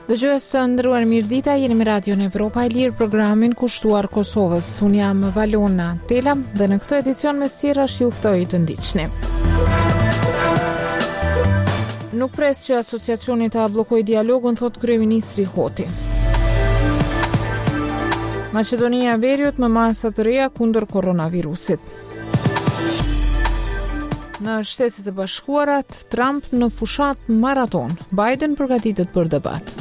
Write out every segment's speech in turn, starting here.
Dëgjues të nderuar, mirëdita, jeni me Radion Evropa e Lirë, programin kushtuar Kosovës. Unë jam Valona Tela dhe në këtë edicion me sirash ju ftoj të ndiqni. Nuk pres që asociacioni ta bllokojë dialogun, thot kryeministri Hoti. Maqedonia e Veriut me masa të reja kundër koronavirusit. Në Shtetet e Bashkuarat, Trump në fushat maraton. Biden përgatitet për debat.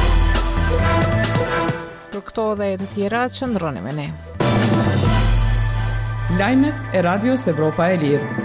Për këto dhe të tjera, qëndroni me ne. Lajmet e Radios Evropa e Lirë.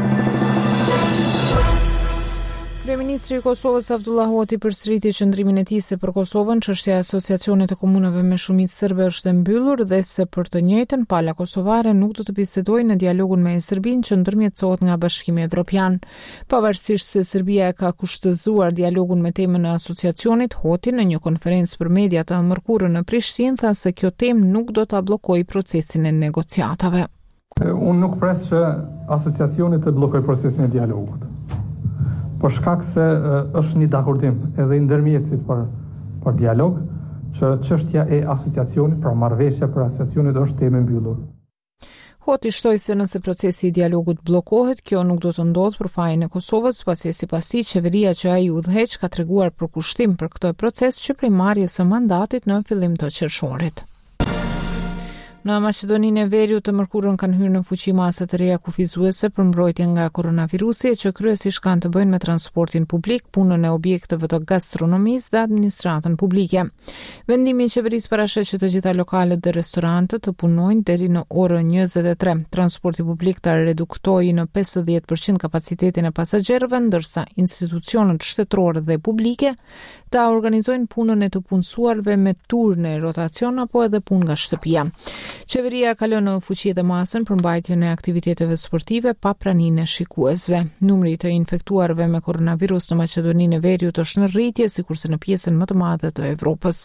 Kryeministri i Kosovës Abdullah Hoti përsëriti qëndrimin e tij se për Kosovën çështja e asociacionit të komunave me shumicë serbe është e mbyllur dhe se për të njëjtën pala kosovare nuk do të bisedojë në dialogun me Serbinë që ndërmjetësohet nga Bashkimi Evropian. Pavarësisht se Serbia e ka kushtëzuar dialogun me temën e asociacionit, Hoti në një konferencë për media të mërkurën në Prishtinë tha se kjo temë nuk do ta bllokojë procesin e negociatave. Unë nuk pres që asociacioni të bllokojë procesin e dialogut. Për shkak se është një dakordim edhe i ndërmjetësit për dialog, që çështja e asociacionit, pra marrëveshja për asociacionit është temë e mbyllur. Hoti shtoi se nëse procesi i dialogut bllokohet, kjo nuk do të ndodhë për fajin e Kosovës, pasi sipasi qeveria që ai udhëheq ka treguar për kushtim për këtë proces që prej marrjes së mandatit në fillim të qershorit. Në Maqedoninë e Veriut të mërkurën kanë hyrë në fuqi masat e reja kufizuese për mbrojtje nga koronavirusi, që kryesisht kanë të bëjnë me transportin publik, punën e objekteve të gastronomisë dhe administratën publike. Vendimi i qeverisë parashet që të gjitha lokalet dhe restorantët të punojnë deri në orën 23. Transporti publik ta reduktojë në 50% kapacitetin e pasagerëve, ndërsa institucionet shtetërore dhe publike ta organizojnë punën e të punësuarve me turne, rotacion apo edhe punë nga shtëpia. Qeveria ka lënë në fuqi dhe masën për mbajtjen e aktiviteteve sportive pa praninë e shikuesve. Numri të infektuarve me koronavirus në Maqedoninë e Veriut është në rritje, sikurse në pjesën më të madhe të Evropës.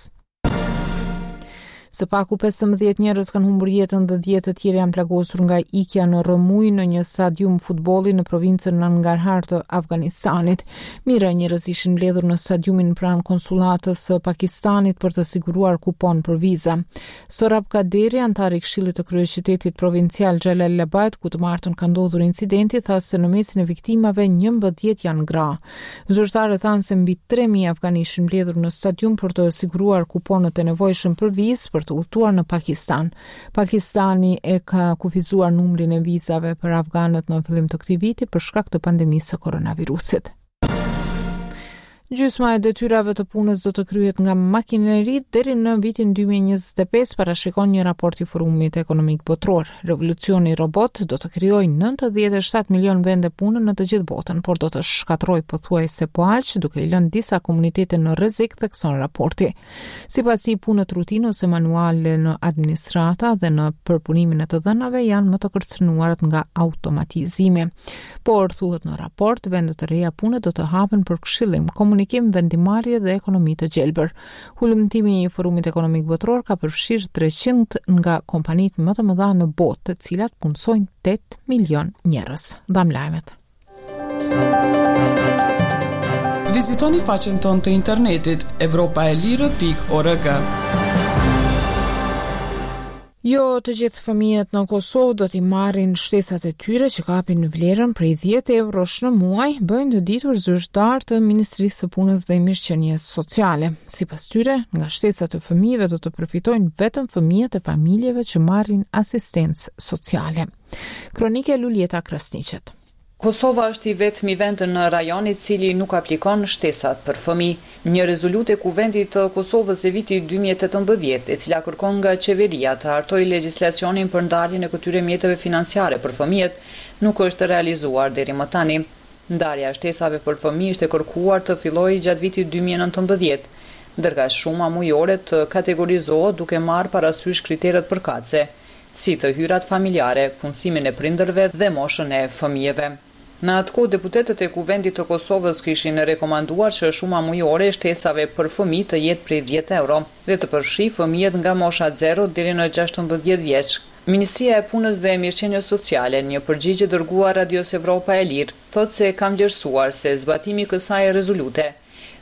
Së paku 15 njerëz kanë humbur jetën dhe 10 të tjerë janë plagosur nga ikja në rrëmuj në një stadium futbolli në provincën Nangarhar të Afganistanit. Mijëra njerëz ishin mbledhur në stadiumin pranë konsullatës së Pakistanit për të siguruar kupon për viza. Sorab Kaderi, antari i Këshillit të kryeqytetit provincial Xhalalabad, ku të martën ka ndodhur incidenti, tha se në mesin e viktimave 11 janë gra. Zyrtarët thanë se mbi 3000 afganë ishin mbledhur në stadium për të siguruar kuponët e nevojshëm për vizë për të udhëtuar në Pakistan. Pakistani e ka kufizuar numrin e vizave për afganët në fillim të këtij viti për shkak të pandemisë së koronavirusit. Gjysma e detyrave të punës do të kryhet nga makineri deri në vitin 2025, parashikon një raport i Forumit Ekonomik Botror. Revolucioni robot do të krijojë 97 milion vende pune në të gjithë botën, por do të shkatërrojë pothuajse po aq, duke i lënë disa komunitete në rrezik, thekson raporti. Sipas tij, punët rutinë ose manuale në administrata dhe në përpunimin e të dhënave janë më të kërcënuara nga automatizimi. Por thuhet në raport, vende të reja pune do të hapen për këshillim, komunikim, vendimarrje dhe ekonomi të gjelbër. Hulumtimi i Forumit Ekonomik Botror ka përfshirë 300 nga kompanitë më të mëdha në botë, të cilat punësojnë 8 milion njerëz. Dam lajmet. Vizitoni faqen tonë të internetit evropaelire.org. Jo të gjithë fëmijët në Kosovë do t'i marrin shtesat e tyre që kapin vlerën prej 10 eurosh në muaj, bëjnë të ditur zyrtar të Ministrisë së Punës dhe Mirëqenies Sociale. Sipas tyre, nga shtesat e fëmijëve do të përfitojnë vetëm fëmijët e familjeve që marrin asistencë sociale. Kronike Luljeta Krasniqet. Kosova është i vetmi vend në rajon i cili nuk aplikon shtesat për fëmijë. Një rezolutë e Kuvendit të Kosovës e vitit 2018, e cila kërkon nga qeveria të hartojë legjislacionin për ndarjen e këtyre mjeteve financiare për fëmijët, nuk është realizuar deri më tani. Ndarja e shtesave për fëmijë është e kërkuar të fillojë gjatë vitit 2019, ndërsa shuma mujore të kategorizohet duke marrë parasysh kriteret përkatëse, si të hyrat familjare, punësimin e prindërve dhe moshën e fëmijëve. Në atë kohë, deputetët e Kuvendit të Kosovës kishin rekomanduar që shuma mujore e shtesave për fëmijë të jetë prej 10 euro dhe të përfshijë fëmijët nga mosha 0 deri në 16 vjeç. Ministria e Punës dhe Mirëqenies Sociale, një përgjigje dërguar Radios Evropa e Lirë, thotë se kam vlerësuar se zbatimi i kësaj rezolute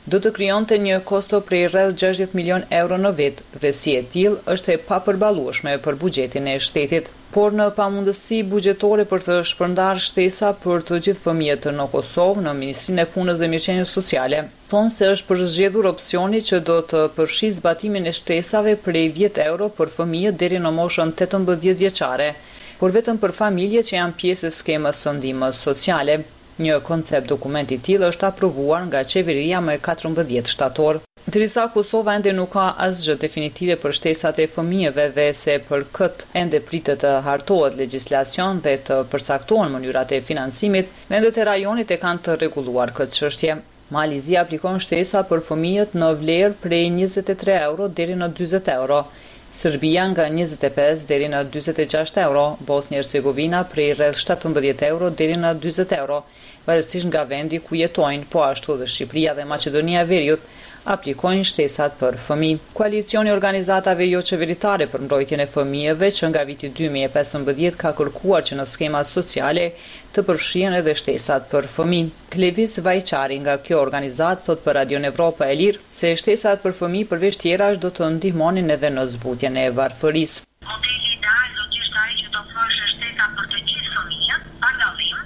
do të krijonte një kosto prej rreth 60 milion euro në vit dhe si e tillë është e papërballueshme për buxhetin e shtetit, por në pamundësi buxhetore për të shpërndarë shtesa për të gjithë fëmijët në Kosovë në Ministrinë e Punës dhe Mirëqenies Sociale, thonë se është përzgjedhur opsioni që do të përfshijë zbatimin e shtesave prej 10 euro për fëmijët deri në moshën 18 vjeçare, por vetëm për familjet që janë pjesë e skemës së ndihmës sociale. Një koncept dokumenti i tillë është aprovuar nga qeveria më 14 shtator. Ndërsa Kosova ende nuk ka asgjë definitive për shtesat e fëmijëve dhe se për këtë ende pritet të hartohet legjislacion dhe të përcaktohen mënyrat e financimit, vendet e rajonit e kanë të rregulluar këtë çështje. Malizia aplikon shtesa për fëmijët në vlerë prej 23 euro deri në 40 euro. Serbia nga 25 deri në 46 euro, Bosnia-Hercegovina prej rreth 17 euro deri në 40 euro, varësisht nga vendi ku jetojnë, po ashtu dhe Shqipëria dhe Maqedonia e Veriut aplikojnë shtesat për fëmijë. Koalicioni i organizatave jo qeveritare për mbrojtjen e fëmijëve që nga viti 2015 ka kërkuar që në skemat sociale të përfshihen edhe shtesat për fëmijë. Klevis Vajçari nga kjo organizatë thot për Radio Evropa e Lirë se shtesat për fëmijë përveç tjerash do të ndihmonin edhe në zbutjen e varfërisë. Modeli ideal do të ishte ai që do thoshë shtesa për të gjithë fëmijët, pa dallim,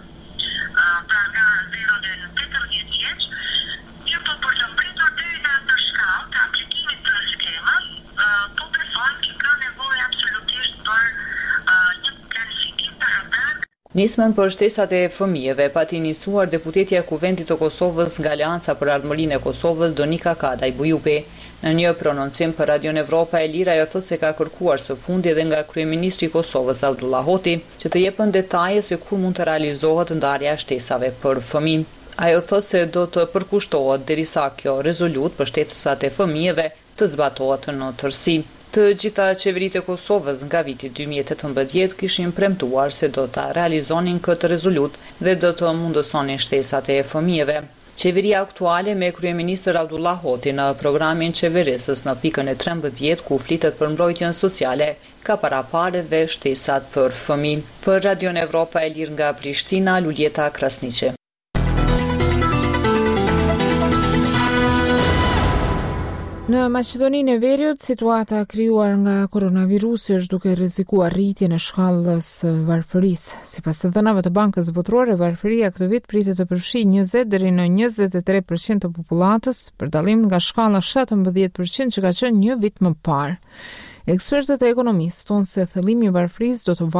pra nga 0 deri në 18 vjeç, mirë për të mbritur deri në atë shkallë të aplikimit të skemës, po besojmë që ka nevojë absolutisht për një planifikim paradak. Nismën për shtesat e fëmijëve pati nisuar deputetja e Kuvendit të Kosovës nga Aleanca për Ardhmërinë e Kosovës Donika Kadaj Bujupi. Në një prononcim për Radio Evropa e Lirë, ajo thotë se ka kërkuar së fundi edhe nga kryeministri i Kosovës Abdullah Hoti që të jepën detaje se kur mund të realizohet ndarja e shtesave për fëmijë. Ajo thotë se do të përkushtohet derisa kjo rezolut për shtesat e fëmijëve të zbatohet në tërësi. Të gjitha qeveritë e Kosovës nga viti 2018 kishin premtuar se do ta realizonin këtë rezolut dhe do të mundësonin shtesat e fëmijëve. Qeveria aktuale me kryeministër Abdullah Hoti në programin qeverisës në pikën e 13 ku flitet për mbrojtjen sociale ka paraparë dhe shtesat për fëmijë. Për Radio Evropa e Lirë nga Prishtina, Luljeta Krasniqi. Në Maqedoninë e Veriut, situata krijuar nga koronavirusi është duke rrezikuar rritjen e shkallës varfërisë. Sipas të dhënave të Bankës Botërore, varfëria këtë vit pritet të përfshijë 20 deri në 23% të popullatës, për dallim nga shkalla 17% që ka qenë një vit më parë. Ekspertët e ekonomisë thonë se thellimi i varfërisë do të